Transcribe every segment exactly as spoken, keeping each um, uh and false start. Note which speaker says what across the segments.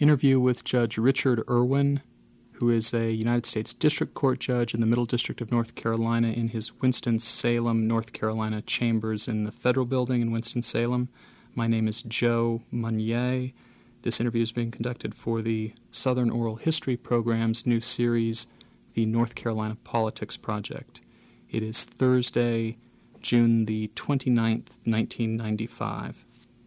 Speaker 1: interview with Judge Richard Irwin, who is a United States District Court judge in the Middle District of North Carolina in his Winston-Salem, North Carolina chambers in the Federal Building in Winston-Salem. My name is Joe Munier. This interview is being conducted for the Southern Oral History program's new series, the North Carolina Politics Project. It is Thursday, June the twenty-ninth, nineteen ninety-five.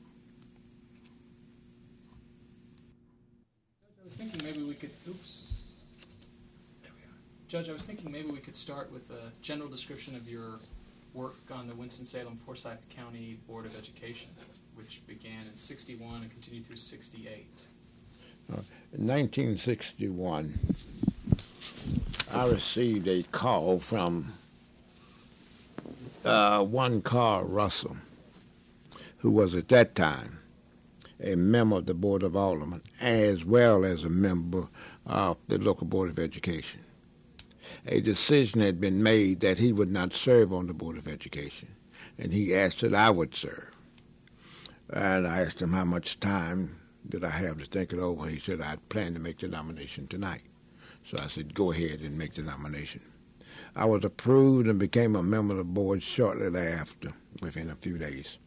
Speaker 1: I was thinking maybe we could, oops. There we are. Judge, I was thinking maybe we could start with a general description of your work on the Winston-Salem Forsyth County Board of Education, which began in sixty-one and continued through sixty-eight.
Speaker 2: In nineteen sixty-one, I received a call from uh, one Carl Russell, who was at that time a member of the Board of Aldermen, as well as a member of the local Board of Education. A decision had been made that he would not serve on the Board of Education, and he asked that I would serve. And I asked him how much time did I have to think it over. He said, I plan to make the nomination tonight. So I said, go ahead and make the nomination. I was approved and became a member of the board shortly thereafter, within a few days.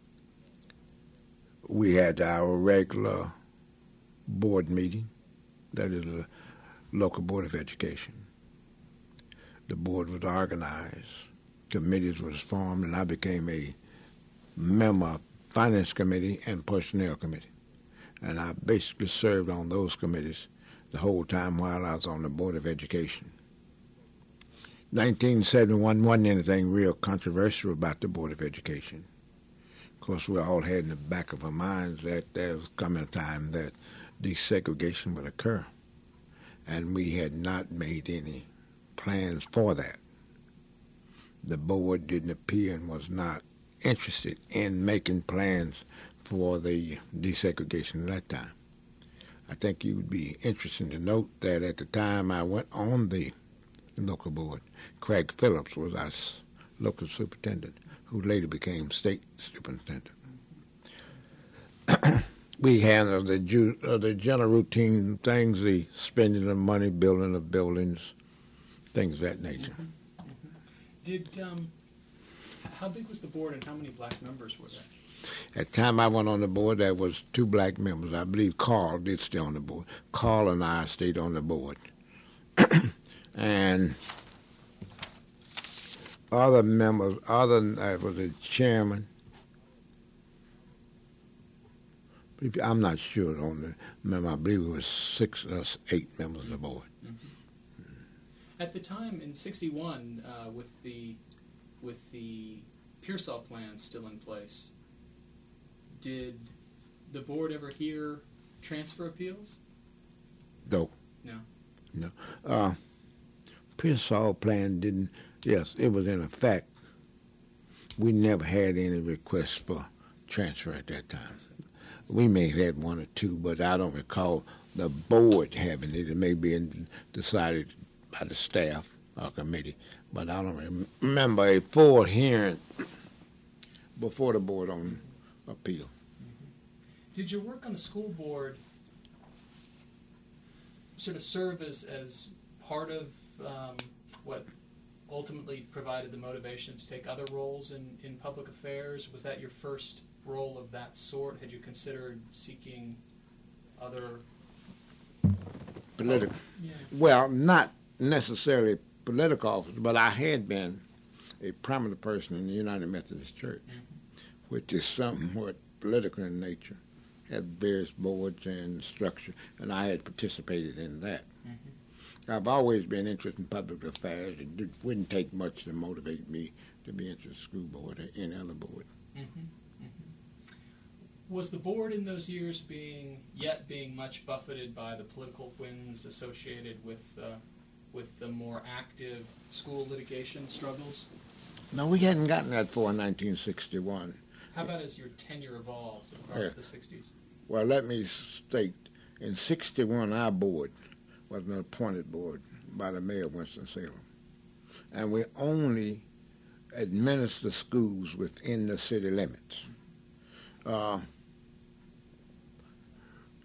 Speaker 2: We had our regular board meeting, that is the local Board of Education. The board was organized, committees was formed, and I became a member of Finance Committee and Personnel Committee. And I basically served on those committees the whole time while I was on the Board of Education. nineteen seventy-one wasn't anything real controversial about the Board of Education. Of course, we all had in the back of our minds that there was coming a time that desegregation would occur. And we had not made any plans for that. The board didn't appear and was not interested in making plans for the desegregation at that time. I think you would be interested to note that at the time I went on the local board, Craig Phillips was our local superintendent, who later became state superintendent. We handled the, ju- uh, the general routine things, the spending of money, building of buildings, things of that nature.
Speaker 1: Mm-hmm. Mm-hmm. Did um, how big was the board and how many black members were there?
Speaker 2: At the time I went on the board, there was two black members. I believe Carl did stay on the board. Carl and I stayed on the board. And other members, other than that was the chairman. I'm not sure on the member. I believe it was six or eight members of the board.
Speaker 1: Mm-hmm. At the time in sixty-one, uh, with the with the Pearsall plan still in place, did the board ever hear transfer appeals?
Speaker 2: No.
Speaker 1: No.
Speaker 2: No. Uh, Pearsall plan didn't, yes, it was in effect. We never had any requests for transfer at that time. We may have had one or two, but I don't recall the board having it. It may be in, decided by the staff or committee, but I don't rem- remember a full hearing before the board on appeal.
Speaker 1: Mm-hmm. Did your work on the school board sort of serve as, as part of um, what ultimately provided the motivation to take other roles in, in public affairs? Was that your first role of that sort? Had you considered seeking other
Speaker 2: political?
Speaker 1: Oh, yeah.
Speaker 2: Well, not necessarily political office, but I had been a prominent person in the United Methodist Church, mm-hmm. which is somewhat political in nature, had various boards and structure, and I had participated in that. Mm-hmm. I've always been interested in public affairs. It wouldn't take much to motivate me to be interested in the school board or any other board.
Speaker 1: Mm-hmm. Mm-hmm. Was the board in those years being yet being much buffeted by the political winds associated with uh, with the more active school litigation struggles?
Speaker 2: No, we hadn't gotten that far in nineteen sixty-one.
Speaker 1: How about as your tenure evolved across yeah. the sixties?
Speaker 2: Well, let me state, in sixty-one, our board was an appointed board by the mayor of Winston-Salem. And we only administer schools within the city limits. Uh,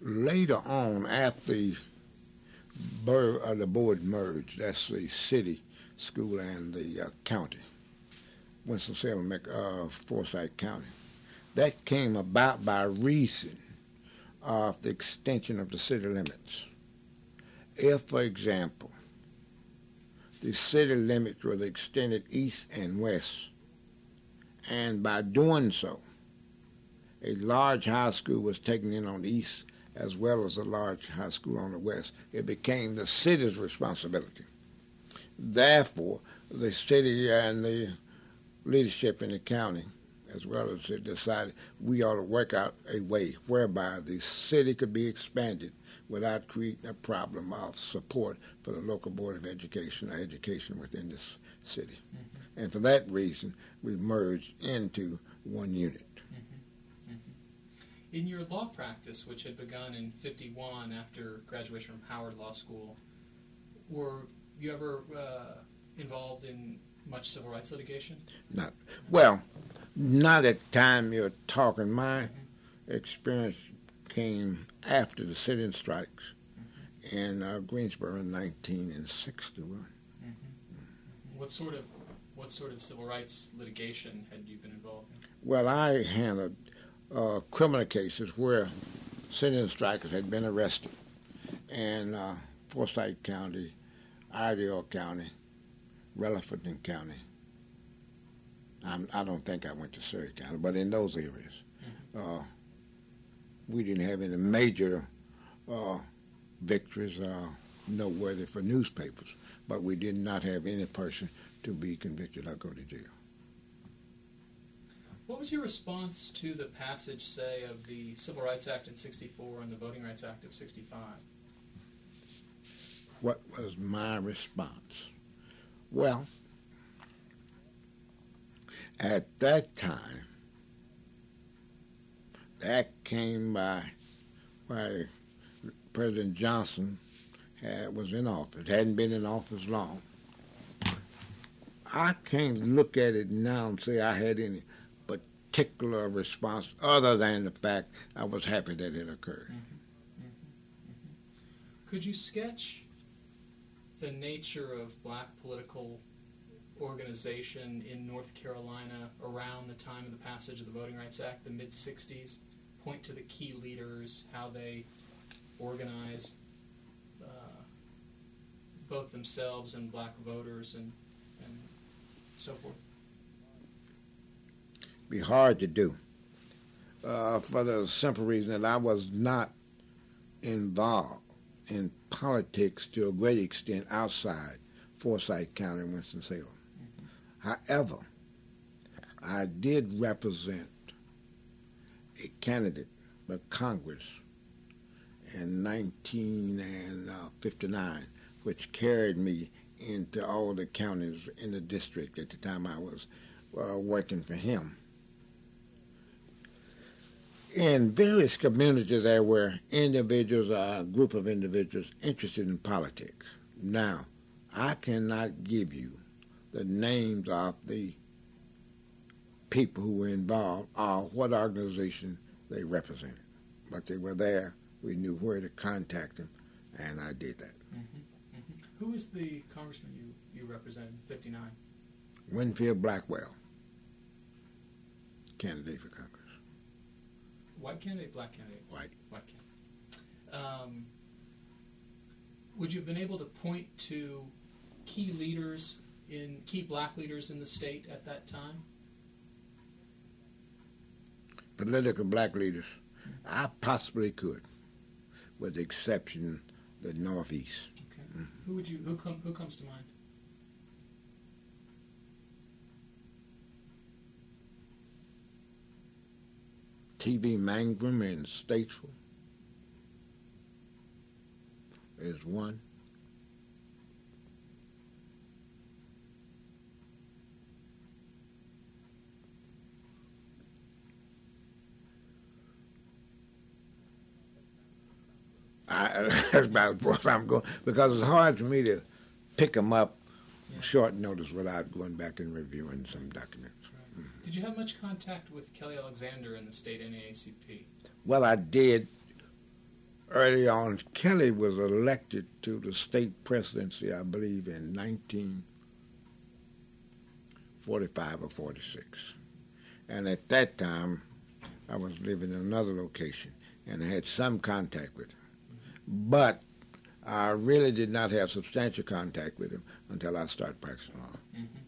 Speaker 2: Later on, after the, bur- uh, the board merged, that's the city school and the uh, county, Winston-Salem, uh, Forsyth County. That came about by reason of the extension of the city limits. If, for example, the city limits were extended east and west, and by doing so, a large high school was taken in on the east as well as a large high school on the west, it became the city's responsibility. Therefore, the city and the leadership in the county, as well as it decided we ought to work out a way whereby the city could be expanded without creating a problem of support for the local Board of Education or education within this city. Mm-hmm. And for that reason, we merged into one unit.
Speaker 1: Mm-hmm. Mm-hmm. In your law practice, which had begun in fifty-one after graduation from Howard Law School, were you ever uh, involved in much civil rights litigation?
Speaker 2: Not well, not at the time you're talking. My mm-hmm. experience came after the sit-in strikes mm-hmm. in uh, Greensboro in nineteen sixty-one.
Speaker 1: Mm-hmm. Mm-hmm. What sort of what sort of civil rights litigation had you been involved in?
Speaker 2: Well, I handled uh, criminal cases where sit-in strikers had been arrested in uh, Forsyth County, Iredell County, Rutherford County. I'm, I don't think I went to Surrey County, but in those areas, mm-hmm. uh, we didn't have any major uh, victories uh, noteworthy for newspapers, but we did not have any person to be convicted or go to jail.
Speaker 1: What was your response to the passage, say, of the Civil Rights Act in sixty-four and the Voting Rights Act of sixty-five?
Speaker 2: What was my response? Well, at that time, the act came by, by President Johnson had, was in office, hadn't been in office long. I can't look at it now and say I had any particular response other than the fact I was happy that it occurred.
Speaker 1: Mm-hmm. Mm-hmm. Mm-hmm. Could you sketch the nature of black political organization in North Carolina around the time of the passage of the Voting Rights Act, the mid sixties? Point to the key leaders, how they organized uh, both themselves and black voters and, and so forth.
Speaker 2: Be hard to do uh, for the simple reason that I was not involved in politics to a great extent outside Forsyth County and Winston-Salem. Mm-hmm. However, I did represent a candidate for Congress in nineteen fifty-nine, which carried me into all the counties in the district at the time I was uh, working for him. In various communities, there were individuals, or a group of individuals interested in politics. Now, I cannot give you the names of the people who were involved or what organization they represented. But they were there. We knew where to contact them, and I did that.
Speaker 1: Mm-hmm. Mm-hmm. Who was the congressman you, you represented in fifty-nine?
Speaker 2: Winfield Blackwell, candidate for Congress.
Speaker 1: White candidate, black candidate?
Speaker 2: White.
Speaker 1: White candidate. Um, would you have been able to point to key leaders, in key black leaders in the state at that time?
Speaker 2: Political black leaders, mm-hmm. I possibly could, with the exception of the Northeast.
Speaker 1: Okay. Mm-hmm. Who would you? Who come? Who comes to mind?
Speaker 2: T V Mangrum in Statesville is one. I, that's about what I'm going, because it's hard for me to pick them up yeah. short notice without going back and reviewing some documents.
Speaker 1: Right. Mm-hmm. Did you have much contact with Kelly Alexander in the state N double A C P?
Speaker 2: Well, I did Early on, Kelly was elected to the state presidency, I believe, in nineteen forty-five or forty-six. And at that time, I was living in another location, and I had some contact with him. But I really did not have substantial contact with him until I started practicing law.
Speaker 1: Mm-hmm. Mm-hmm.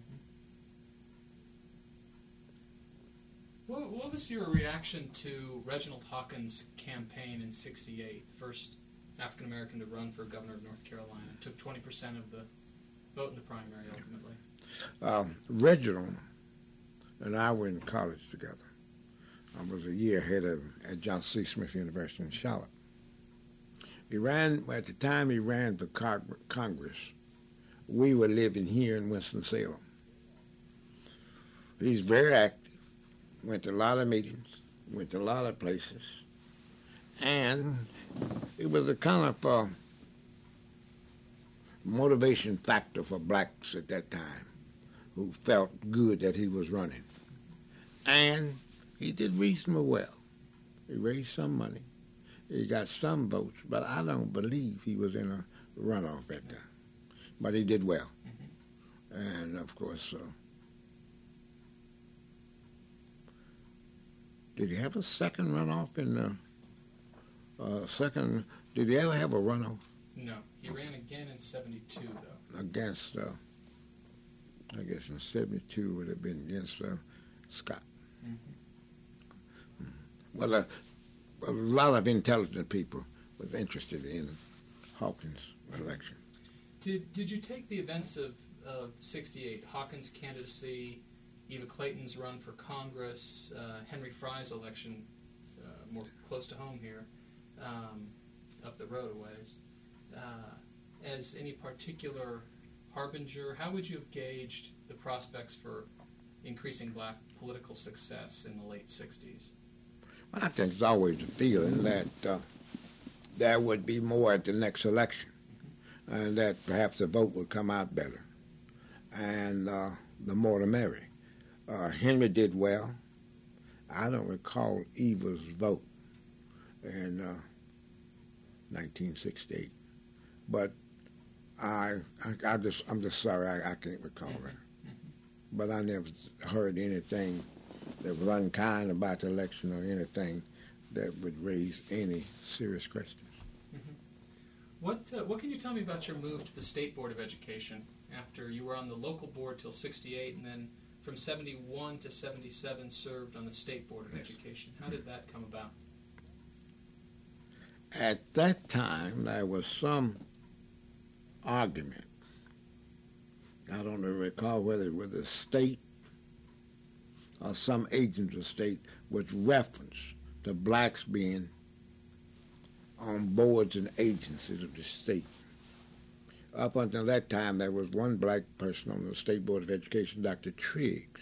Speaker 1: What, what was your reaction to Reginald Hawkins' campaign in sixty-eight, first African-American to run for governor of North Carolina? Took twenty percent of the vote in the primary, ultimately.
Speaker 2: Um, Reginald and I were in college together. I was a year ahead of him at Johnson C. Smith University in Charlotte. He ran, at the time he ran for Congress, we were living here in Winston-Salem. He's very active, went to a lot of meetings, went to a lot of places, and it was a kind of uh, motivation factor for blacks at that time who felt good that he was running. And he did reasonably well. He raised some money. He got some votes, but I don't believe he was in a runoff at that. But he did well. Mm-hmm. And, of course, uh, did he have a second runoff in the uh, second? Did he ever have a runoff?
Speaker 1: No. He ran again in seventy-two, though.
Speaker 2: Against, uh, I guess in seventy-two would have been against uh, Scott. Mm-hmm. Well, uh, a lot of intelligent people was interested in Hawkins' election.
Speaker 1: Did Did you take the events of, of sixty-eight, Hawkins' candidacy, Eva Clayton's run for Congress, uh, Henry Fry's election, uh, more close to home here, um, up the road a ways, uh, as any particular harbinger? How would you have gauged the prospects for increasing black political success in the late sixties?
Speaker 2: Well, I think it's always a feeling that uh, there would be more at the next election, mm-hmm. and that perhaps the vote would come out better, and uh, the more the merry. Uh, Henry did well. I don't recall Eva's vote in uh, nineteen sixty-eight, but I, I, I just, I'm just sorry I, I can't recall mm-hmm. that. Mm-hmm. But I never heard anything that was unkind about the election or anything that would raise any serious questions.
Speaker 1: Mm-hmm. What uh, what can you tell me about your move to the State Board of Education after you were on the local board till sixty-eight, and then from seventy-one to seventy-seven served on the State Board of yes. Education? How did that come about?
Speaker 2: At that time, there was some argument. I don't recall whether it was the state or some agent of the state with reference to blacks being on boards and agencies of the state. Up until that time, there was one black person on the State Board of Education, Doctor Triggs.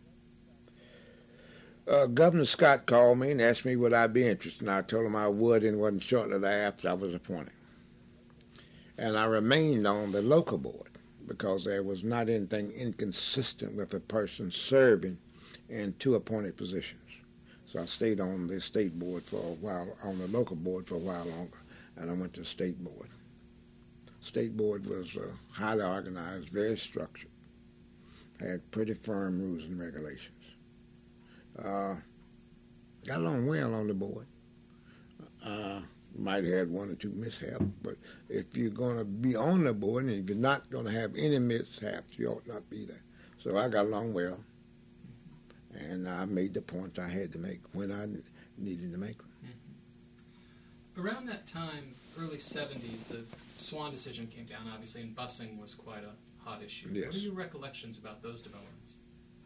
Speaker 2: Uh, Governor Scott called me and asked me would I be interested, and I told him I would, and it wasn't shortly thereafter I was appointed. And I remained on the local board because there was not anything inconsistent with a person serving in two appointed positions. So I stayed on the state board for a while, on the local board for a while longer, and I went to the state board. State board was uh, highly organized, very structured, had pretty firm rules and regulations. Uh, got along well on the board. Uh, might have had one or two mishaps, but if you're going to be on the board and if you're not going to have any mishaps, you ought not be there. So I got along well. And I made the points I had to make when I needed to make them.
Speaker 1: Mm-hmm. Around that time, early seventies, the Swan decision came down, obviously, and busing was quite a hot issue.
Speaker 2: Yes.
Speaker 1: What are your recollections about those developments?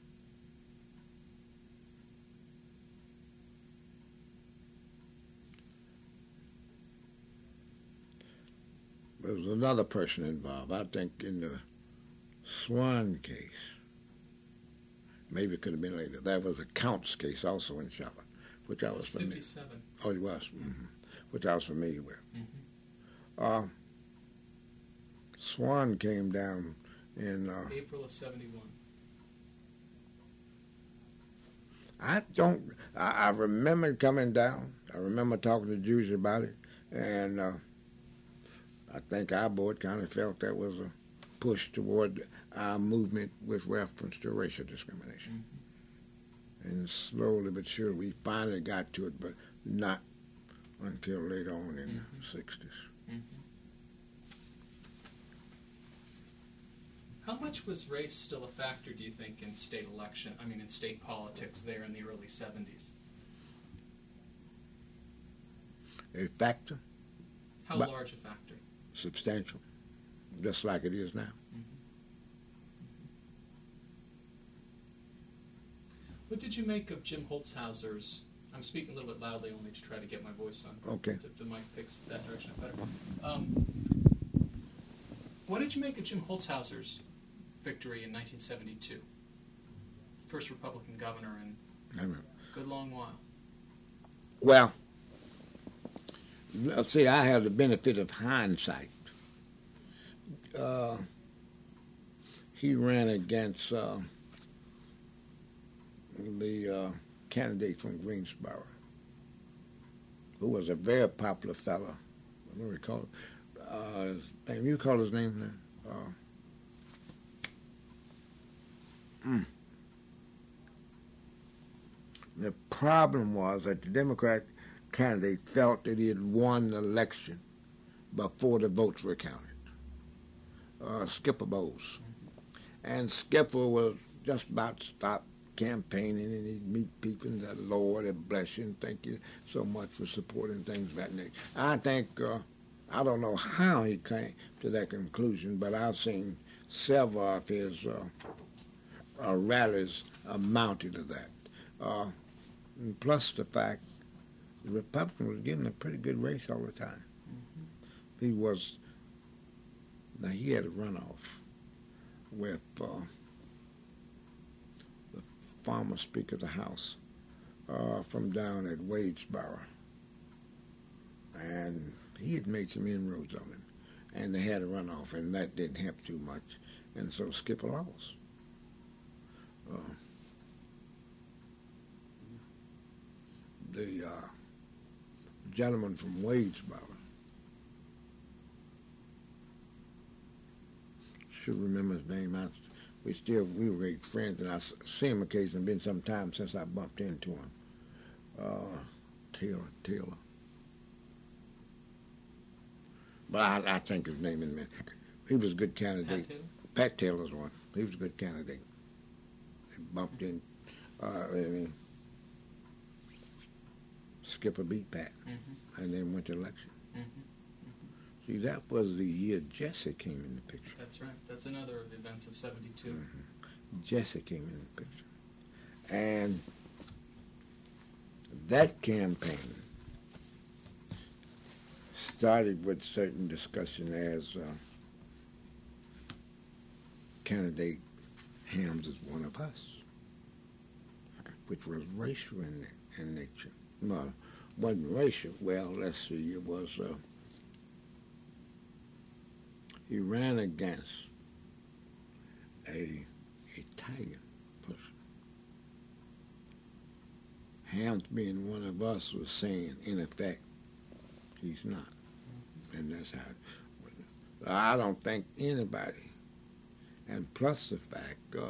Speaker 2: There was another person involved, I think, in the Swan case. Maybe it could have been later. There was a Counts case also in Charlotte, which I was familiar with.
Speaker 1: fifty-seven.
Speaker 2: Oh, it was, mm-hmm. Which I was familiar with.
Speaker 1: Mm-hmm.
Speaker 2: Uh, Swan came down in uh,
Speaker 1: April of seventy-one.
Speaker 2: I don't. I, I remember coming down. I remember talking to Juicy about it, And uh, I think our board kind of felt that was a push toward our movement with reference to racial discrimination. Mm-hmm. And slowly but surely we finally got to it, but not until later on in mm-hmm. the sixties. Mm-hmm.
Speaker 1: How much was race still a factor, do you think, in state election, I mean in state politics there in the early seventies?
Speaker 2: A factor?
Speaker 1: How but large a factor?
Speaker 2: Substantial, just like it is now. Mm-hmm.
Speaker 1: What did you make of Jim Holzhauser's, I'm speaking a little bit loudly only to try to get my voice on.
Speaker 2: Okay.
Speaker 1: The, the mic picks that direction better. Um, what did you make of Jim Holzhauser's victory in nineteen seventy-two? First Republican governor in a good long while.
Speaker 2: Well, let's see, I have the benefit of hindsight. Uh, he ran against uh, the uh, candidate from Greensboro, who was a very popular fellow. What do we call it? Uh, his name, you call his name now? Uh, mm. The problem was that the Democrat candidate felt that he had won the election before the votes were counted. Uh, Skipper Bowes. And Skipper was just about to stop campaigning, and he'd meet people and said, Lord, bless you, and thank you so much for supporting things of that nature. I think, uh, I don't know how he came to that conclusion, but I've seen several of his uh, uh, rallies amounted to that. Uh, and plus the fact the Republican was getting a pretty good race all the time. Mm-hmm. He was, now he had a runoff with uh, the former Speaker of the House uh, from down at Wadesboro. And he had made some inroads on him. And they had a runoff, and that didn't help too much. And so Skipper lost. Uh, the uh, gentleman from Wadesboro, should remember his name. I, we still we were great friends, and I see him occasionally. Been some time since I bumped into him. Uh, Taylor, Taylor. But I, I think his name in there. He was a good candidate.
Speaker 1: Pat Taylor?
Speaker 2: Pat Taylor's one. He was a good candidate. They bumped in. Uh, I mean, Skipper beat Pat, mm-hmm. and then went to election. Mm-hmm. Mm-hmm. See, that was the year Jesse came in the picture.
Speaker 1: That's right. That's another of the events of seventy-two.
Speaker 2: Mm-hmm. Jesse came in the picture. And that campaign started with certain discussion as uh, candidate Helms is one of us, which was racial in, in nature. No, wasn't racial. Well, let's see, it was, uh, he ran against a Italian person. Helms being one of us was saying, in effect, he's not. And that's how, I don't think anybody, and plus the fact, uh,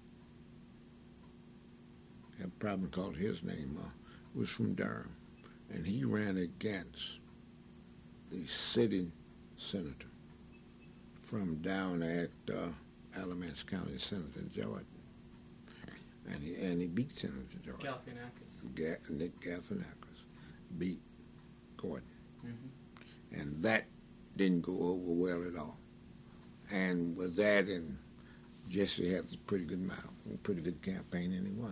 Speaker 2: I have probably called his name, uh, was from Durham, and he ran against the sitting senator from down at uh, Alamance County, Senator Jordan, and he and he beat Senator Jordan.
Speaker 1: Galifianakis.
Speaker 2: Ga- Nick Galifianakis beat Gordon, mm-hmm. and that didn't go over well at all. And with that, and Jesse had a pretty good mouth, a pretty good campaign, and he won.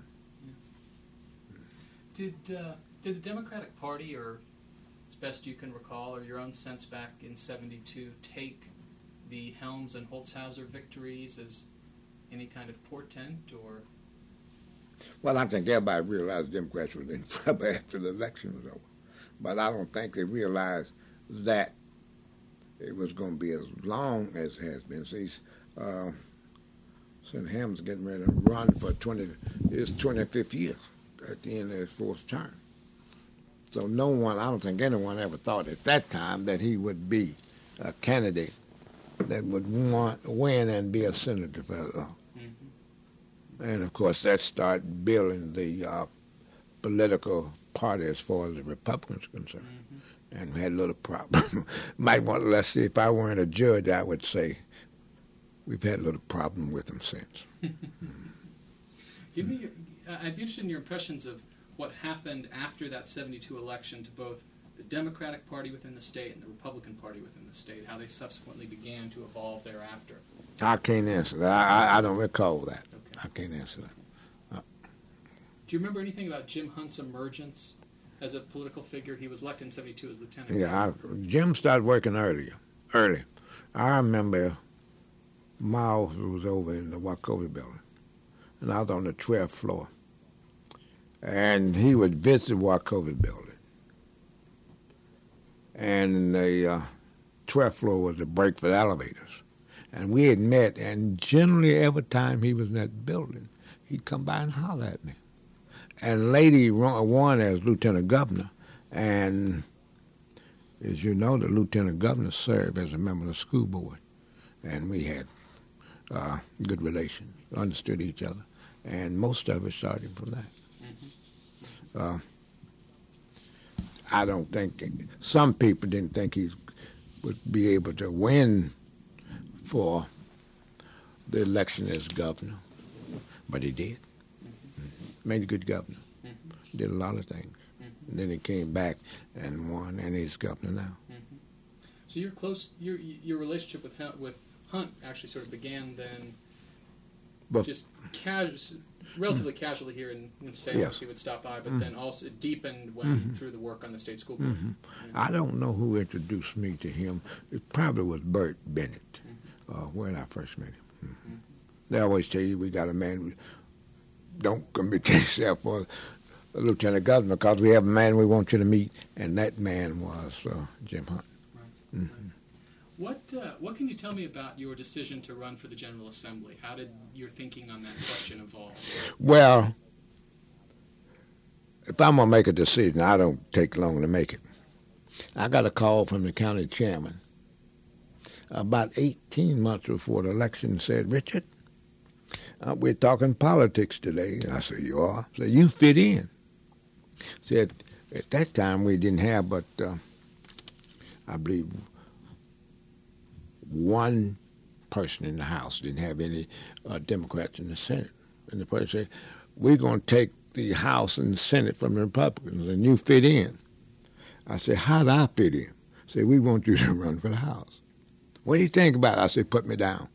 Speaker 1: Did uh, did the Democratic Party, or as best you can recall, or your own sense back in seventy-two, take the Helms and Holzhauser victories as any kind of portent, or?
Speaker 2: Well, I think everybody realized the Democrats were in trouble after the election was over. But I don't think they realized that it was going to be as long as it has been. See, uh, Senator Helms getting ready to run for twenty his twenty-fifth year at the end of his fourth term. So no one, I don't think anyone ever thought at that time that he would be a candidate that would want, win and be a senator for that long. Mm-hmm. And of course, that started building the uh, political party as far as the Republicans are concerned. Mm-hmm. And we had a little problem. Might want to, let's see, if I weren't a judge, I would say we've had a little problem with them since. Mm-hmm.
Speaker 1: Give me, uh, I'd be interested in your impressions of what happened after that seventy-two election to both the Democratic Party within the state and the Republican Party within the state, how they subsequently began to evolve thereafter.
Speaker 2: I can't answer that. I, I, I don't recall that. Okay. I can't answer that. Uh,
Speaker 1: Do you remember anything about Jim Hunt's emergence as a political figure? He was elected in seventy-two as lieutenant.
Speaker 2: Yeah, I, Jim started working earlier. Early. I remember Miles was over in the Wachovia building, and I was on the twelfth floor. And he would visit the Wachovia building. And the uh, twelfth floor was the break for the elevators. And we had met, and generally every time he was in that building, he'd come by and holler at me. And Lady won as lieutenant governor, and as you know, the lieutenant governor served as a member of the school board. And we had uh, good relations, understood each other, and most of it started from that. Uh, I don't think, some people didn't think he would be able to win for the election as governor, but he did. Mm-hmm. Made a good governor, mm-hmm. Did a lot of things. Mm-hmm. And then he came back and won, and he's governor now.
Speaker 1: Mm-hmm. So you're close, your your relationship with Hunt, with Hunt actually sort of began then but, just casual, relatively mm-hmm. casually here in, in Salem, yes. He would stop by, but mm-hmm. then also it deepened when mm-hmm. through the work on the state school board.
Speaker 2: Mm-hmm. Yeah. I don't know who introduced me to him. It probably was Bert Bennett, mm-hmm. uh, when I first met him. Mm-hmm. Mm-hmm. They always tell you we got a man who don't commit yourself for a lieutenant governor because we have a man we want you to meet, and that man was uh, Jim Hunt.
Speaker 1: Right. Mm-hmm. Right. What uh, what can you tell me about your decision to run for the General Assembly? How did your thinking on that question evolve?
Speaker 2: Well, if I'm going to make a decision, I don't take long to make it. I got a call from the county chairman about eighteen months before the election and said, Richard, uh, we're talking politics today. And I said, you are? So you fit in. Said, at that time we didn't have but, uh, I believe, one person in the House, didn't have any uh, Democrats in the Senate. And the person said, we're going to take the House and the Senate from the Republicans, and you fit in. I said, how do I fit in? Say, we want you to run for the House. What do you think about it? I said, put me down.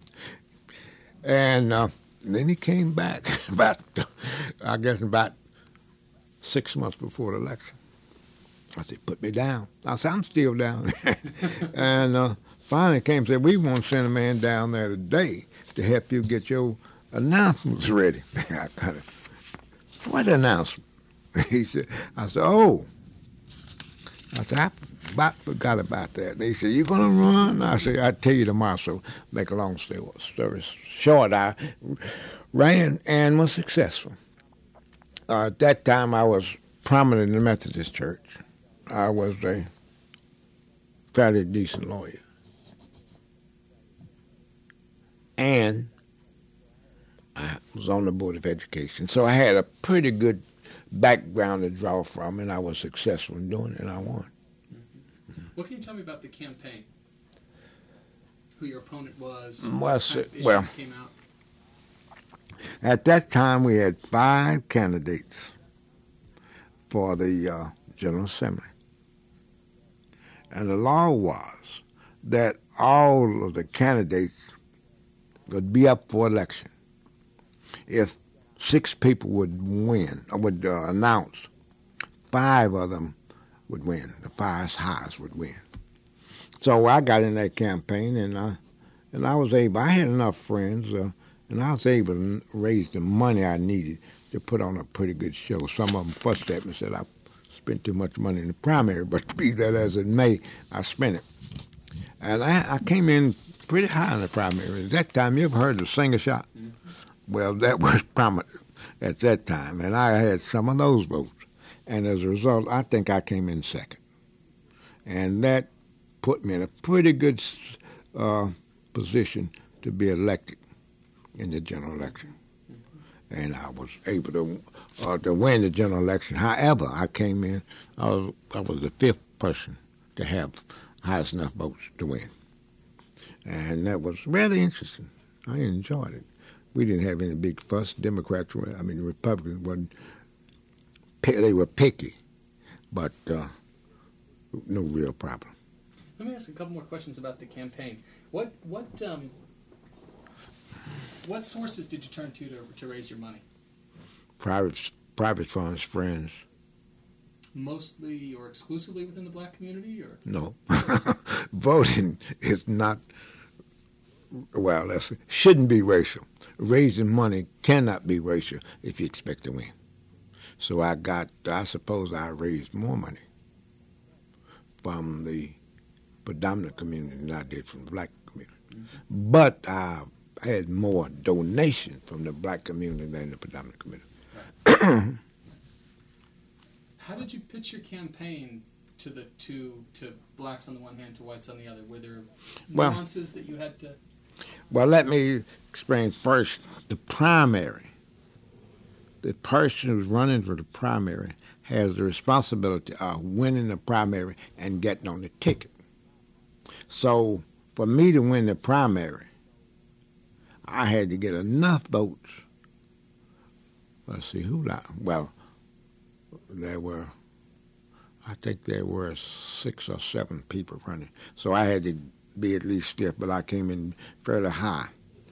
Speaker 2: and uh, then he came back about, I guess, about six months before the election. I said, put me down. I said, I'm still down. and uh, finally came and said, we want to send a man down there today to help you get your announcements ready. I kind of, what announcement? He said, I said, oh. I said, I about forgot about that. And he said, you going to run? I said, I'll tell you tomorrow. So make a long story short, I ran and was successful. Uh, at that time, I was prominent in the Methodist Church. I was a fairly decent lawyer. And I was on the Board of Education. So I had a pretty good background to draw from, and I was successful in doing it, and I won.
Speaker 1: Mm-hmm. What can you tell me about the campaign? Who your opponent was?
Speaker 2: Well,
Speaker 1: what kinds of issues
Speaker 2: well
Speaker 1: came out?
Speaker 2: At that time, we had five candidates for the uh, General Assembly. And the law was that all of the candidates would be up for election. If six people would win, or would uh, announce, five of them would win. The five highest would win. So I got in that campaign, and I, and I was able, I had enough friends, uh, and I was able to raise the money I needed to put on a pretty good show. Some of them fussed at me and said I spent too much money in the primary, but be that as it may, I spent it. And I, I came in pretty high in the primary. At that time, you ever heard of Singer Shot? Mm-hmm. Well, that was prominent at that time, and I had some of those votes. And as a result, I think I came in second. And that put me in a pretty good uh, position to be elected in the general election. And I was able to uh, to win the general election. However, I came in, I was, I was the fifth person to have highest enough votes to win. And that was really interesting. I enjoyed it. We didn't have any big fuss. Democrats were, I mean, the Republicans wasn't, they were picky, but uh, no real problem.
Speaker 1: Let me ask a couple more questions about the campaign. What what um, what sources did you turn to, to to raise your money?
Speaker 2: Private private funds, friends.
Speaker 1: Mostly or exclusively within the black community, or
Speaker 2: no? Voting is not. Well, that's shouldn't be racial. Raising money cannot be racial if you expect to win. So I got. I suppose I raised more money from the predominant community than I did from the black community. Mm-hmm. But I had more donations from the black community than the predominant community.
Speaker 1: Right. How did you pitch your campaign to the two to blacks on the one hand, to whites on the other? Were there nuances well, that you had to?
Speaker 2: Well, let me explain first. The primary, the person who's running for the primary has the responsibility of winning the primary and getting on the ticket. So for me to win the primary, I had to get enough votes. Let's see, who I, well, there were, I think there were six or seven people running. So I had to be at least fifth, but I came in fairly high.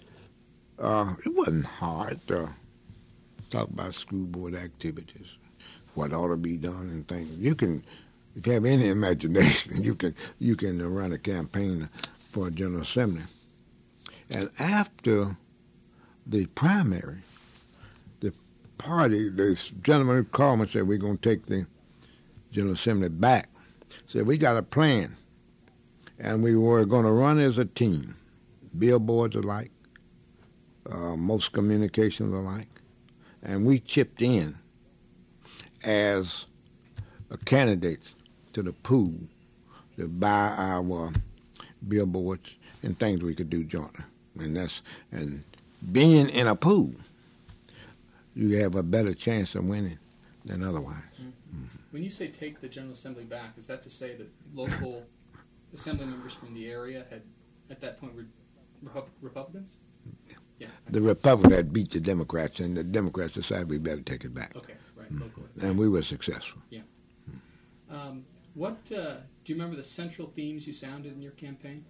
Speaker 2: Uh, it wasn't hard to talk about school board activities, what ought to be done and things. You can, if you have any imagination, you can you can run a campaign for a General Assembly. And after the primary, the party, this gentleman who called me said, we're going to take the General Assembly back. Said, we got a plan. And we were going to run as a team, billboards alike, uh, most communications alike. And we chipped in as a candidate to the pool to buy our billboards and things we could do jointly. And that's and being in a pool, you have a better chance of winning than otherwise. Mm-hmm. Mm-hmm.
Speaker 1: When you say take the General Assembly back, is that to say that local assembly members from the area had, at that point, were Repu- Republicans?
Speaker 2: Yeah. Yeah. The Republicans had beat the Democrats, and the Democrats decided we better take it back.
Speaker 1: Okay, right, mm-hmm. locally.
Speaker 2: And we were successful.
Speaker 1: Yeah. Mm-hmm. Um, what uh, do you remember the central themes you sounded in your campaign?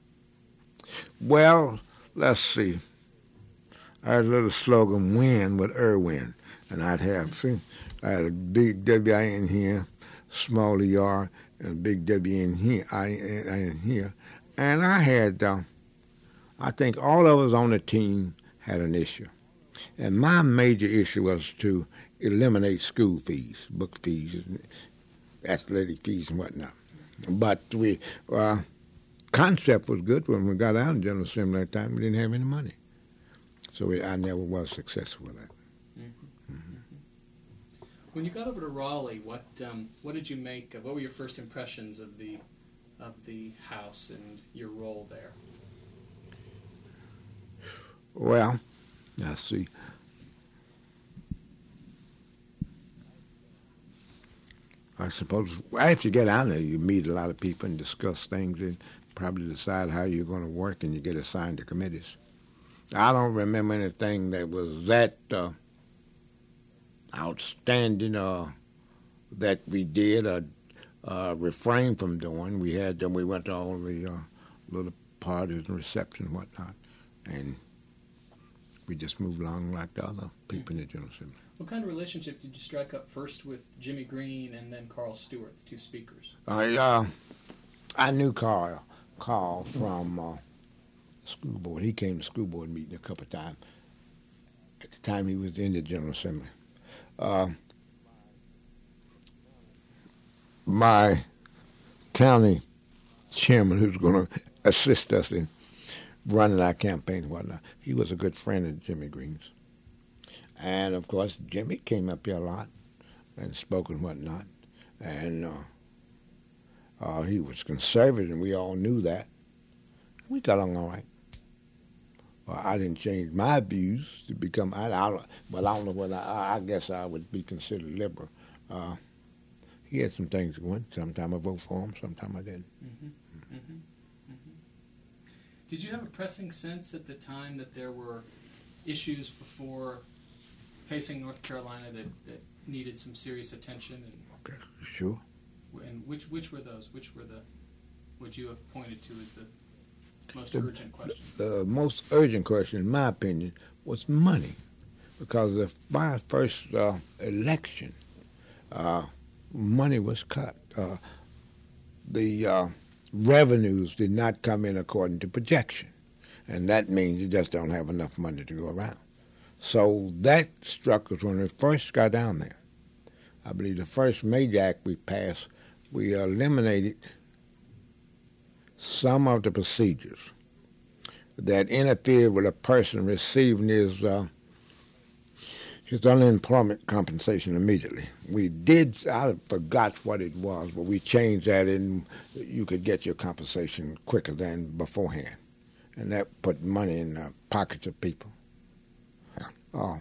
Speaker 2: Well, let's see. I had a little slogan, win with Irwin. And I'd have, see, I had a big W I in here, small E R, and a big W in here, I, I in here. And I had, uh, I think all of us on the team had an issue. And my major issue was to eliminate school fees, book fees, athletic fees and whatnot. But we, uh, concept was good when we got out in General Assembly that time. We didn't have any money. So we, I never was successful with that.
Speaker 1: Mm-hmm. Mm-hmm. When you got over to Raleigh, what um, what did you make of, what were your first impressions of the of the House and your role there?
Speaker 2: Well, let's see. I suppose after you get out there, you meet a lot of people and discuss things and probably decide how you're going to work, and you get assigned to committees. I don't remember anything that was that uh, outstanding uh, that we did or uh, refrained from doing. We had them. We went to all the uh, little parties and receptions and whatnot, and we just moved along like the other people in the General Assembly.
Speaker 1: What kind of relationship did you strike up first with Jimmy Green and then Carl Stewart, the two speakers?
Speaker 2: I uh, I knew Carl. Carl from uh, school board. He came to school board meeting a couple of times. At the time he was in the General Assembly. Uh, my county chairman, who's going to assist us in running our campaign and whatnot, he was a good friend of Jimmy Green's. And, of course, Jimmy came up here a lot. and spoke and whatnot. And uh, uh, he was conservative, and we all knew that. We got along all right. Well, I didn't change my views to become, I, I, well, I don't know whether, I, I guess I would be considered liberal. Uh, he had some things going. Sometimes I vote for him, sometimes I didn't.
Speaker 1: Mm-hmm. Mm-hmm. Mm-hmm. Did you have a pressing sense at the time that there were issues before facing North Carolina that, that needed some serious attention? And,
Speaker 2: okay, sure.
Speaker 1: And which which were those? Which were the, would you have pointed to as the most
Speaker 2: the,
Speaker 1: urgent question?
Speaker 2: The most urgent question, in my opinion, was money. Because the my first uh, election, uh, money was cut. Uh, the uh, revenues did not come in according to projection. And that means you just don't have enough money to go around. So that struck us when we first got down there. I believe the first major act we passed, we eliminated some of the procedures that interfered with a person receiving his uh, his unemployment compensation immediately. We did, I forgot what it was, but we changed that and you could get your compensation quicker than beforehand. And that put money in the pockets of people. Uh,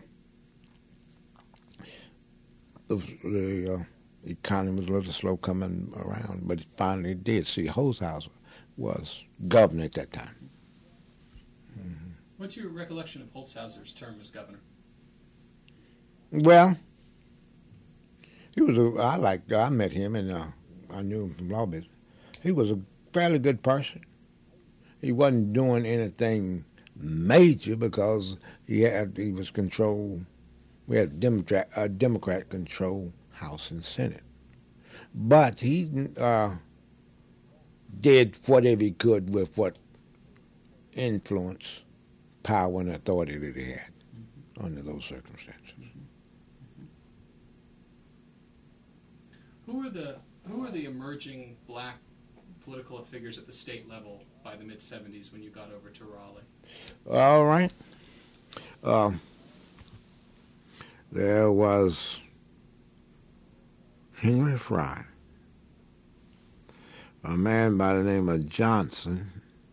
Speaker 2: the the uh, economy was a little slow coming around, but it finally did. See, Holshouser was governor at that time. Mm-hmm.
Speaker 1: What's your recollection of Holshouser's term as governor?
Speaker 2: Well, he was a, I liked, I met him and uh, I knew him from law business. He was a fairly good person. He wasn't doing anything major because he had he was control. We had a Democrat, a Democrat control House and Senate, but he uh, did whatever he could with what influence, power, and authority that he had mm-hmm. under those circumstances.
Speaker 1: Mm-hmm. Mm-hmm. Who are the who are the emerging black political figures at the state level by the mid seventies when you got over to Raleigh?
Speaker 2: All right. Um, there was Henry Fry, a man by the name of Johnson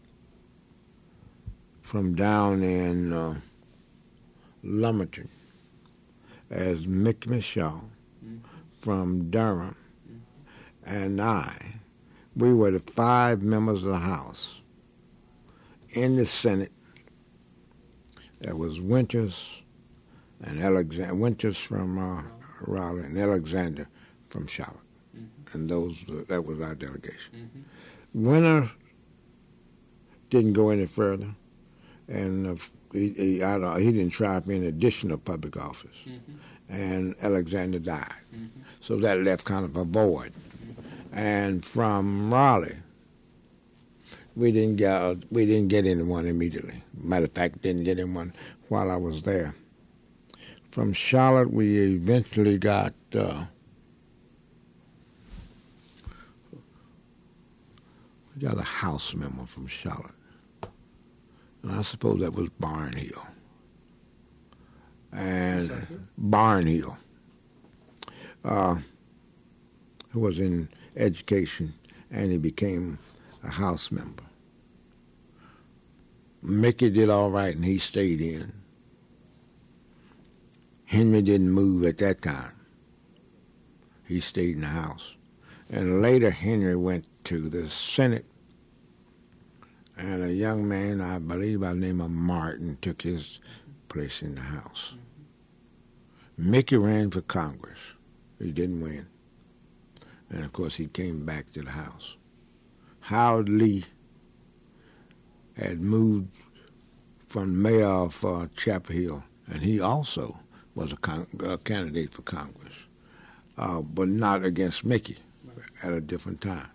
Speaker 2: from down in uh, Lumberton, as Mick Mishaw mm-hmm. from Durham, mm-hmm. and I. We were the five members of the House. In the Senate, there was Winters and Alexander, Winters from uh, Raleigh and Alexander from Charlotte. Mm-hmm. And those uh, that was our delegation. Mm-hmm. Winters didn't go any further, and uh, he, he, I don't, he didn't try for any additional public office. Mm-hmm. And Alexander died. Mm-hmm. So that left kind of a void. And from Raleigh, we didn't get we didn't get anyone immediately. Matter of fact, didn't get anyone while I was there. From Charlotte, we eventually got uh, we got a House member from Charlotte, and I suppose that was Barnhill. And Barnhill, uh, who was in education, and he became a House member. Mickey did all right, and he stayed in. Henry didn't move at that time. He stayed in the House. And later, Henry went to the Senate, and a young man, I believe by the name of Martin, took his place in the House. Mm-hmm. Mickey ran for Congress. He didn't win. And, of course, he came back to the House. Howard Lee had moved from mayor of uh, Chapel Hill, and he also was a, con- a candidate for Congress, uh, but not against Mickey at a different time.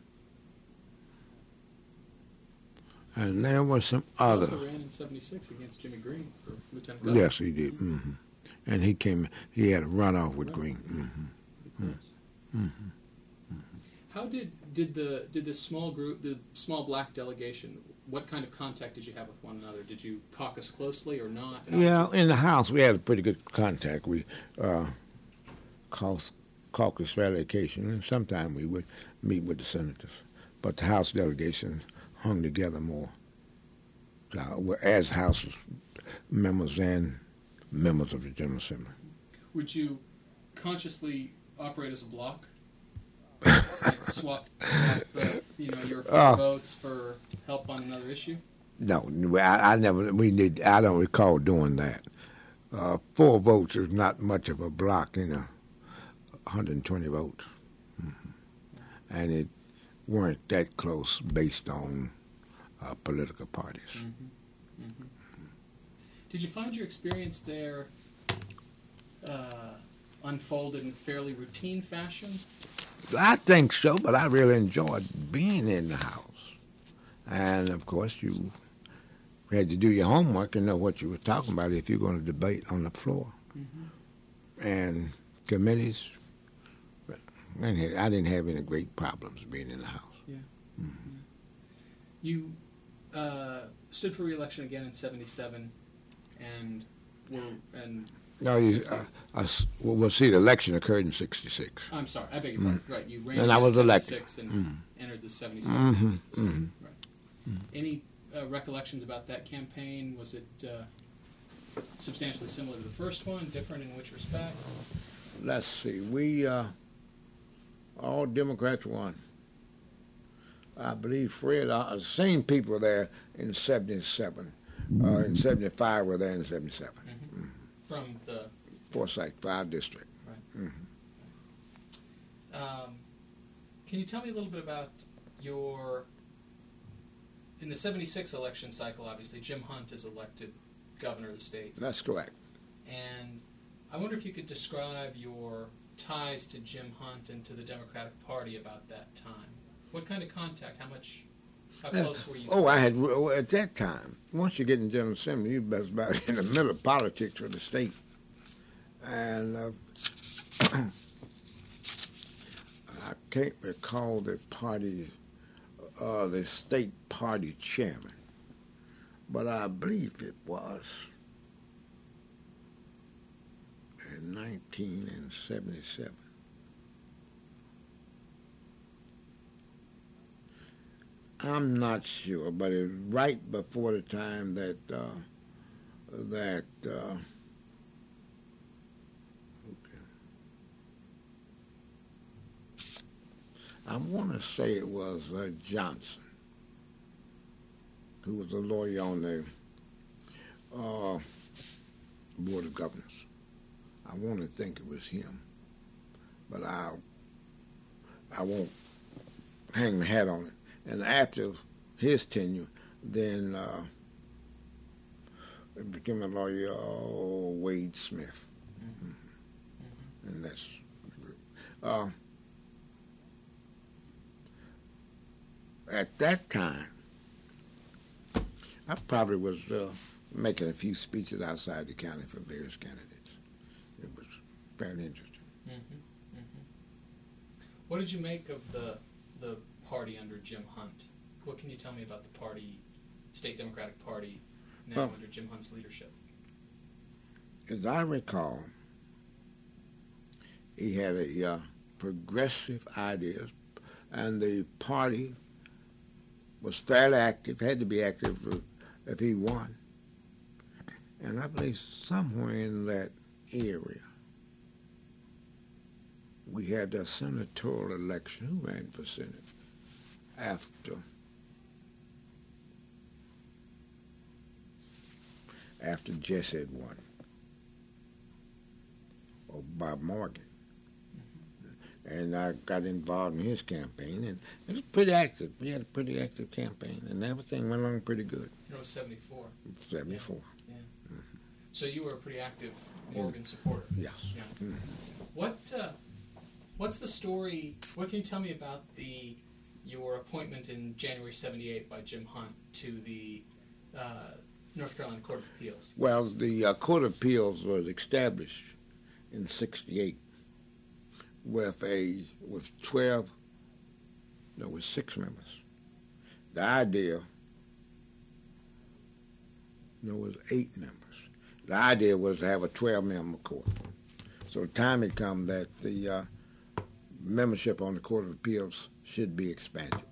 Speaker 2: And there was some other.
Speaker 1: He also ran in seventy-six against Jimmy Green for lieutenant governor.
Speaker 2: Yes, he did. Mm-hmm. And he came. He had a runoff with right. Green. Mm-hmm. Mm-hmm. Mm-hmm.
Speaker 1: How did did the did this small group, the small black delegation, what kind of contact did you have with one another? Did you caucus closely or not? How
Speaker 2: yeah, in the House we had a pretty good contact. We, uh, cause caucus rally occasion, and sometimes we would meet with the senators. But the House delegation hung together more uh, as House members and members of the General Assembly.
Speaker 1: Would you consciously operate as a block? Like swap, swap uh, you know, your
Speaker 2: Uh,
Speaker 1: votes for help on another issue?
Speaker 2: No, I, I never. We need. I don't recall doing that. Uh, four votes is not much of a block in a one hundred twenty votes, mm-hmm. and it weren't that close based on uh, political parties.
Speaker 1: Mm-hmm. Mm-hmm. Did you find your experience there uh, unfolded in fairly routine fashion?
Speaker 2: I think so, but I really enjoyed being in the House, and of course you had to do your homework and know what you were talking about if you're going to debate on the floor. Mm-hmm. And committees, I didn't have any great problems being in the House.
Speaker 1: Yeah.
Speaker 2: Mm-hmm.
Speaker 1: Yeah. You uh, stood for re-election again in seventy-seven, and were and.
Speaker 2: No, you, uh, uh, well, see, the election occurred in sixty-six.
Speaker 1: I'm sorry, I beg your pardon. Mm-hmm. Right, you ran
Speaker 2: and I was elected
Speaker 1: and
Speaker 2: mm-hmm.
Speaker 1: entered the seventy-seven.
Speaker 2: Mm-hmm.
Speaker 1: So,
Speaker 2: mm-hmm.
Speaker 1: Right. Mm-hmm. Any uh, recollections about that campaign? Was it uh, substantially similar to the first one? Different in which respects?
Speaker 2: Let's see. We uh, all Democrats won. I believe Fred, uh, the same people there in seventy-seven. Uh, in seventy-five were there in seventy-seven.
Speaker 1: Mm-hmm. Mm-hmm. From the
Speaker 2: Forsyth Fire District.
Speaker 1: Right.
Speaker 2: Mm-hmm.
Speaker 1: Um, can you tell me a little bit about your in the seventy-six election cycle? Obviously, Jim Hunt is elected governor of the state.
Speaker 2: That's correct.
Speaker 1: And I wonder if you could describe your ties to Jim Hunt and to the Democratic Party about that time. What kind of contact? How much? How close were you?
Speaker 2: Oh, I had at that time. Once you get in General Assembly, you're best about in the middle of politics for the state, and uh, I can't recall the party, uh, the state party chairman, but I believe it was in nineteen seventy-seven. I'm not sure, but it was right before the time that uh, that uh, okay. I want to say it was uh, Johnson, who was a lawyer on the uh, Board of Governors. I want to think it was him, but I I won't hang my hat on it. And after his tenure, then uh, it became a lawyer, uh, Wade Smith. Mm-hmm. Mm-hmm. And that's the group. Uh, at that time, I probably was uh, making a few speeches outside the county for various candidates. It was fairly interesting.
Speaker 1: Mm-hmm. Mm-hmm. What did you make of the the party under Jim Hunt? What can you tell me about the party, State Democratic Party, now well, under Jim Hunt's leadership?
Speaker 2: As I recall, he had a uh, progressive ideas, and the party was fairly active, had to be active if he won. And I believe somewhere in that area, we had a senatorial election. Who ran for Senate after after Jesse had won? Or Bob Morgan. Mm-hmm. And I got involved in his campaign, and it was pretty active. We had a pretty active campaign, and everything went along pretty good.
Speaker 1: It was seventy-four.
Speaker 2: seventy-four.
Speaker 1: Yeah. Yeah. Mm-hmm. So you were a pretty active Morgan yeah. supporter.
Speaker 2: Yes.
Speaker 1: Yeah.
Speaker 2: Mm-hmm.
Speaker 1: What uh, What's the story? What can you tell me about the your appointment in January seventy-eight by Jim Hunt to the uh, North Carolina Court of Appeals?
Speaker 2: Well, the uh, Court of Appeals was established in sixty-eight with a with twelve, no, with six members. The idea, no, it was eight members. The idea was to have a twelve-member court. So the time had come that the uh, membership on the Court of Appeals should be expanded.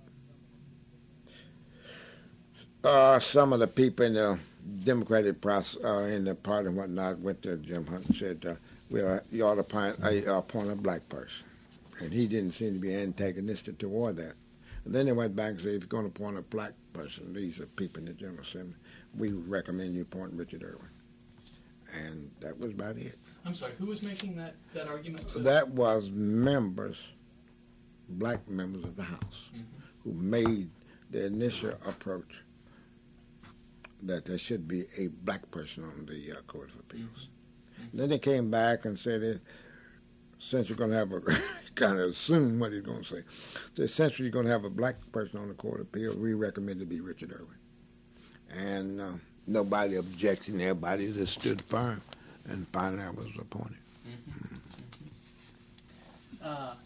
Speaker 2: Uh, some of the people in the Democratic process, uh, in the party and whatnot went to Jim Hunt and said, uh, well, you ought to appoint, uh, appoint a black person. And he didn't seem to be antagonistic toward that. And then they went back and said, if you're going to appoint a black person, these are people in the General Assembly, we recommend you appoint Richard Irwin. And that was about it.
Speaker 1: I'm sorry, who was making that, that argument?
Speaker 2: That was members, black members of the House, mm-hmm. who made the initial approach that there should be a black person on the uh, Court of Appeals. Mm-hmm. Then they came back and said, eh, since you're going to have a, kind of assume what he's going to say, so essentially you're going to have a black person on the Court of Appeals, we recommend it be Richard Irwin. And uh, nobody objected, and everybody just stood firm, and finally I was appointed.
Speaker 1: Mm-hmm. Mm-hmm. Uh,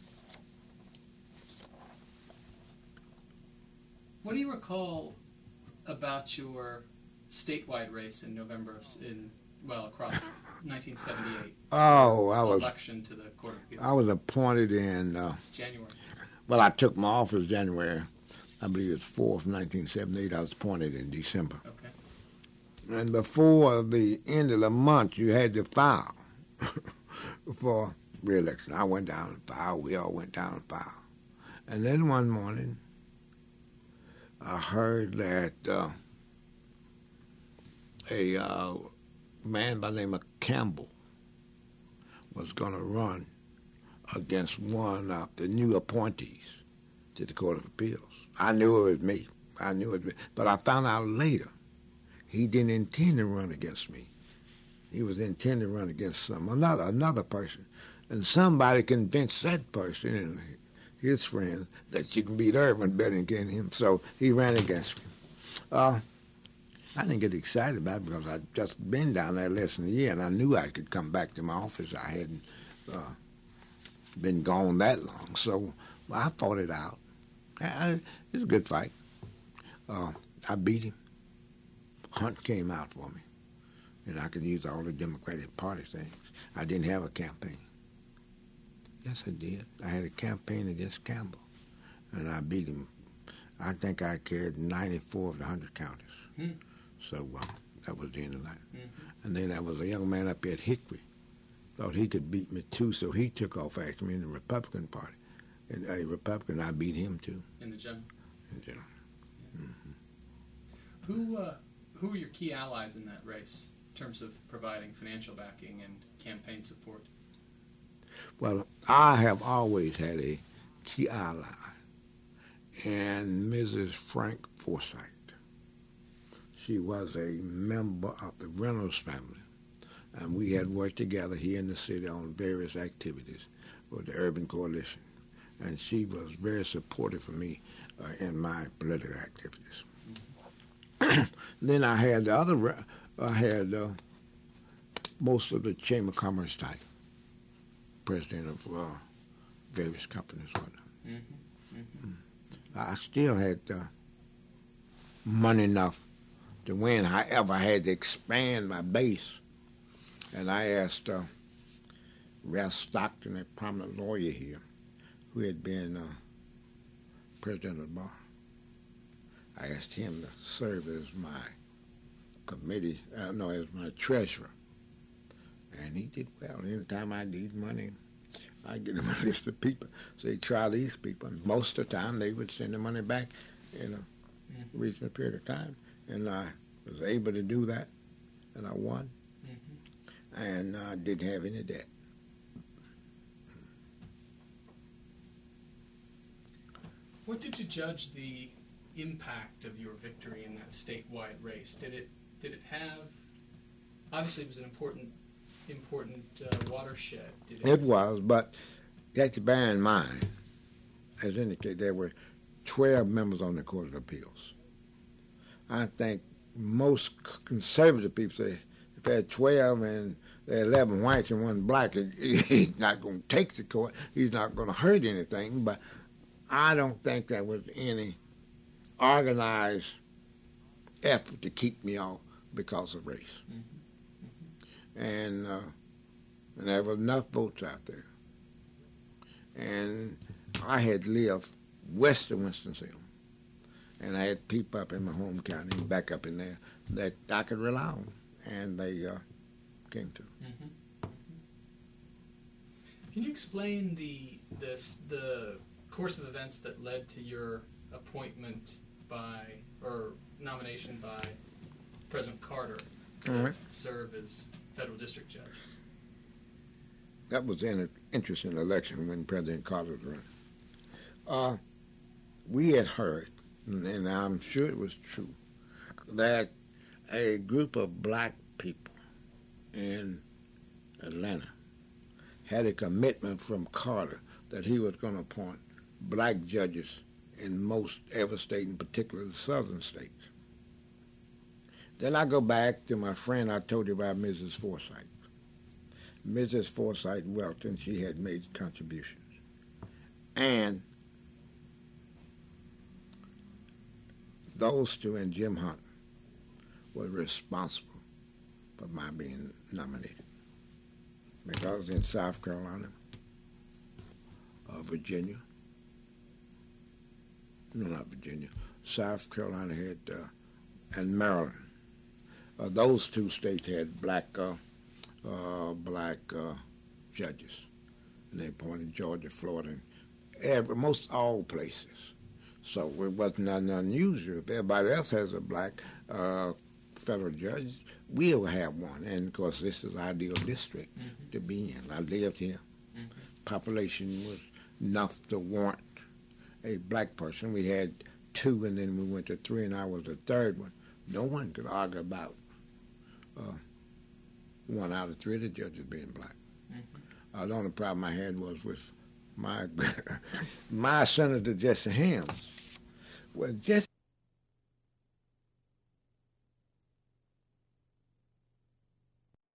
Speaker 1: what do you recall about your statewide race in November of, in well across nineteen seventy-eight?
Speaker 2: Oh, I was
Speaker 1: election to the Court of Appeals.
Speaker 2: I was appointed in uh,
Speaker 1: January.
Speaker 2: Well, I took my office January. I believe it's fourth, nineteen seventy-eight. I was appointed in December.
Speaker 1: Okay.
Speaker 2: And before the end of the month, you had to file for re-election. I went down and filed. We all went down and filed. And then one morning, I heard that uh, a uh, man by the name of Campbell was going to run against one of the new appointees to the Court of Appeals. I knew it was me. I knew it was me. But I found out later he didn't intend to run against me. He was intending to run against some another another person. And somebody convinced that person and his friends that you can beat Irwin better than getting him. So he ran against me. Uh, I didn't get excited about it because I'd just been down there less than a year, and I knew I could come back to my office. I hadn't uh, been gone that long. So well, I fought it out. I, I, it was a good fight. Uh, I beat him. Hunt came out for me, and I could use all the Democratic Party things. I didn't have a campaign. Yes, I did. I had a campaign against Campbell, and I beat him. I think I carried ninety-four of the one hundred counties. Hmm. So uh, that was the end of that. Mm-hmm. And then there was a young man up here at Hickory. Thought he could beat me too, so he took off after me in the Republican Party. And a Republican, I beat him too.
Speaker 1: In the general?
Speaker 2: In the general.
Speaker 1: Yeah. Mm-hmm. Who, uh, who were your key allies in that race in terms of providing financial backing and campaign support?
Speaker 2: Well, I have always had a key ally, and Missus Frank Forsythe. She was a member of the Reynolds family, and we had worked together here in the city on various activities with the Urban Coalition, and she was very supportive of me uh, in my political activities. Then I had the other, I had uh, most of the Chamber of Commerce type, president of uh, various companies, whatnot. Mm-hmm. Mm-hmm. I still had uh, money enough to win. However, I had to expand my base, and I asked uh, Ralph Stockton, a prominent lawyer here, who had been uh, president of the bar. I asked him to serve as my committee, uh, no, as my treasurer. And he did well. Anytime I need money, I get him a list of people. So he try these people. And most of the time, they would send the money back in a mm-hmm. reasonable period of time. And I was able to do that, and I won. Mm-hmm. And I didn't have any debt.
Speaker 1: What did you judge the impact of your victory in that statewide race? Did it did it have? Obviously, it was an important important uh, watershed. Did it,
Speaker 2: it was, but you have to bear in mind, as indicated, there were twelve members on the Court of Appeals. I think most conservative people say if they had twelve and there are eleven whites and one black, he's not going to take the court. He's not going to hurt anything. But I don't think there was any organized effort to keep me off because of race. Mm-hmm. Mm-hmm. And, uh, and there were enough votes out there. And I had lived west of Winston-Salem, and I had people up in my home county and back up in there that I could rely on, and they uh, came through.
Speaker 1: Mm-hmm. Mm-hmm. Can you explain the this the course of events that led to your appointment by or nomination by President Carter to
Speaker 2: All right.
Speaker 1: serve as federal district judge?
Speaker 2: That was an interesting election when President Carter was running. Uh, we had heard, and I'm sure it was true, that a group of black people in Atlanta had a commitment from Carter that he was going to appoint black judges in most every state, in particular the southern states. Then I go back to my friend I told you about, Missus Forsythe. Missus Forsythe Welton, she had made contributions. And those two and Jim Hunt were responsible for my being nominated. Because in South Carolina, uh, Virginia, no, not Virginia, South Carolina had, uh, and Maryland, uh, those two states had black uh, uh, black uh, judges. And they appointed Georgia, Florida, and every, most all places. So it wasn't nothing unusual. If everybody else has a black uh, federal judge, we'll have one. And, of course, this is ideal district mm-hmm. to be in. I lived here. Mm-hmm. Population was enough to warrant a black person. We had two, and then we went to three, and I was the third one. No one could argue about uh, one out of three of the judges being black. Mm-hmm. Uh, the only problem I had was with my my Senator Jesse Helms. Well, Jesse